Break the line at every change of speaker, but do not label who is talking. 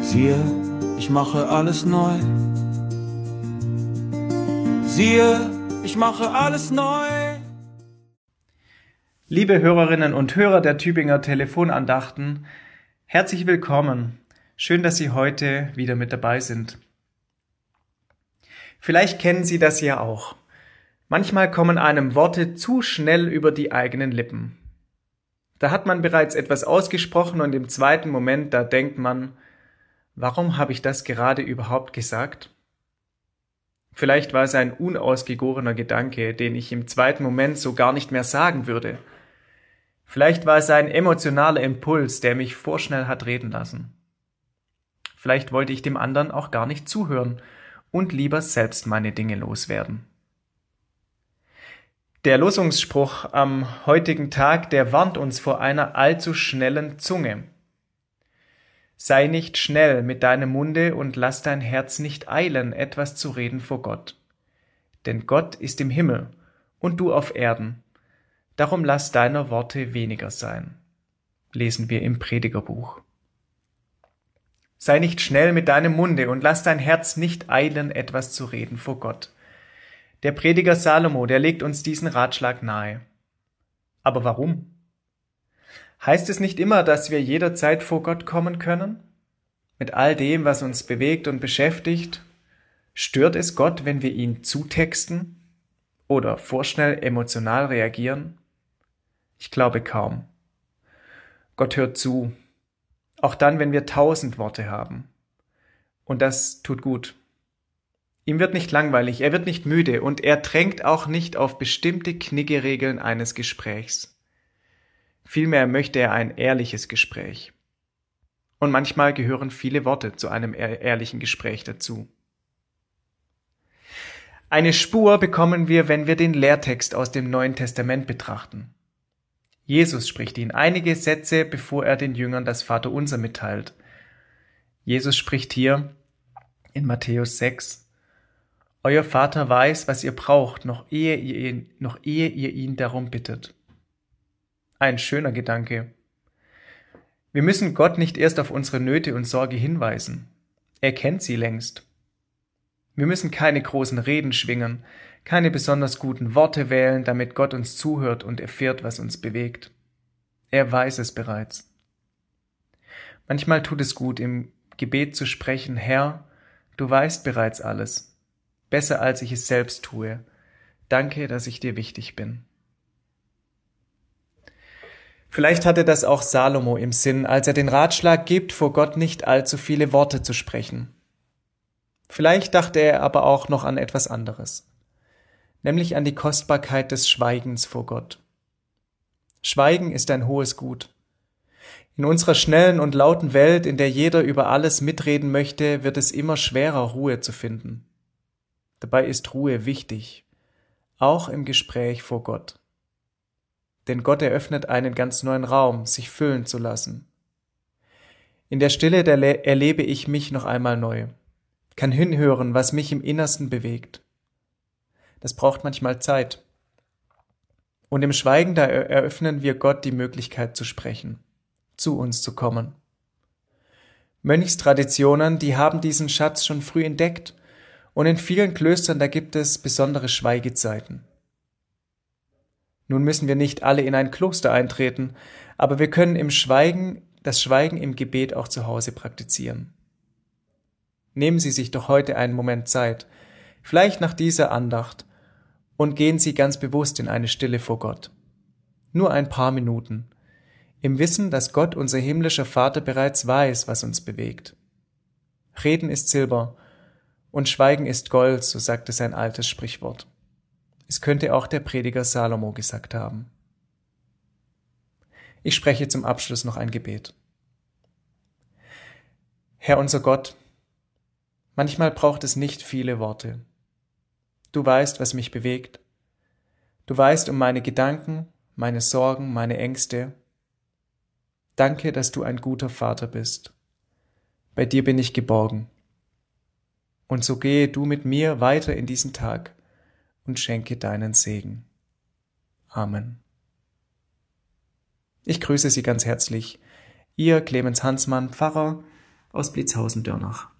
Siehe, ich mache alles neu. Siehe, ich mache alles neu.
Liebe Hörerinnen und Hörer der Tübinger Telefonandachten, herzlich willkommen. Schön, dass Sie heute wieder mit dabei sind. Vielleicht kennen Sie das ja auch. Manchmal kommen einem Worte zu schnell über die eigenen Lippen. Da hat man bereits etwas ausgesprochen und im zweiten Moment, da denkt man, warum habe ich das gerade überhaupt gesagt? Vielleicht war es ein unausgegorener Gedanke, den ich im zweiten Moment so gar nicht mehr sagen würde. Vielleicht war es ein emotionaler Impuls, der mich vorschnell hat reden lassen. Vielleicht wollte ich dem anderen auch gar nicht zuhören und lieber selbst meine Dinge loswerden. Der Losungsspruch am heutigen Tag, der warnt uns vor einer allzu schnellen Zunge. Sei nicht schnell mit deinem Munde und lass dein Herz nicht eilen, etwas zu reden vor Gott. Denn Gott ist im Himmel und du auf Erden. Darum lass deiner Worte weniger sein. Lesen wir im Predigerbuch. Sei nicht schnell mit deinem Munde und lass dein Herz nicht eilen, etwas zu reden vor Gott. Der Prediger Salomo, der legt uns diesen Ratschlag nahe. Aber warum? Heißt es nicht immer, dass wir jederzeit vor Gott kommen können? Mit all dem, was uns bewegt und beschäftigt? Stört es Gott, wenn wir ihn zutexten oder vorschnell emotional reagieren? Ich glaube kaum. Gott hört zu, auch dann, wenn wir 1000 Worte haben. Und das tut gut. Ihm wird nicht langweilig, er wird nicht müde und er drängt auch nicht auf bestimmte Kniggeregeln eines Gesprächs. Vielmehr möchte er ein ehrliches Gespräch. Und manchmal gehören viele Worte zu einem ehrlichen Gespräch dazu. Eine Spur bekommen wir, wenn wir den Lehrtext aus dem Neuen Testament betrachten. Jesus spricht ihn einige Sätze, bevor er den Jüngern das Vaterunser mitteilt. Jesus spricht hier in Matthäus 6, Euer Vater weiß, was ihr braucht, noch ehe ihr ihn darum bittet. Ein schöner Gedanke. Wir müssen Gott nicht erst auf unsere Nöte und Sorge hinweisen. Er kennt sie längst. Wir müssen keine großen Reden schwingen, keine besonders guten Worte wählen, damit Gott uns zuhört und erfährt, was uns bewegt. Er weiß es bereits. Manchmal tut es gut, im Gebet zu sprechen, Herr, du weißt bereits alles. Besser als ich es selbst tue. Danke, dass ich dir wichtig bin. Vielleicht hatte das auch Salomo im Sinn, als er den Ratschlag gibt, vor Gott nicht allzu viele Worte zu sprechen. Vielleicht dachte er aber auch noch an etwas anderes, nämlich an die Kostbarkeit des Schweigens vor Gott. Schweigen ist ein hohes Gut. In unserer schnellen und lauten Welt, in der jeder über alles mitreden möchte, wird es immer schwerer, Ruhe zu finden. Dabei ist Ruhe wichtig, auch im Gespräch vor Gott. Denn Gott eröffnet einen ganz neuen Raum, sich füllen zu lassen. In der Stille erlebe ich mich noch einmal neu, kann hinhören, was mich im Innersten bewegt. Das braucht manchmal Zeit. Und im Schweigen, da eröffnen wir Gott die Möglichkeit zu sprechen, zu uns zu kommen. Mönchstraditionen, die haben diesen Schatz schon früh entdeckt. Und in vielen Klöstern, da gibt es besondere Schweigezeiten. Nun müssen wir nicht alle in ein Kloster eintreten, aber wir können das Schweigen im Gebet auch zu Hause praktizieren. Nehmen Sie sich doch heute einen Moment Zeit, vielleicht nach dieser Andacht, und gehen Sie ganz bewusst in eine Stille vor Gott. Nur ein paar Minuten, im Wissen, dass Gott, unser himmlischer Vater, bereits weiß, was uns bewegt. Reden ist Silber, und Schweigen ist Gold, so sagt es ein altes Sprichwort. Es könnte auch der Prediger Salomo gesagt haben. Ich spreche zum Abschluss noch ein Gebet. Herr unser Gott, manchmal braucht es nicht viele Worte. Du weißt, was mich bewegt. Du weißt um meine Gedanken, meine Sorgen, meine Ängste. Danke, dass du ein guter Vater bist. Bei dir bin ich geborgen. Und so gehe du mit mir weiter in diesen Tag und schenke deinen Segen. Amen. Ich grüße Sie ganz herzlich, Ihr Clemens Hansmann, Pfarrer aus Blitzhausen-Dörnach.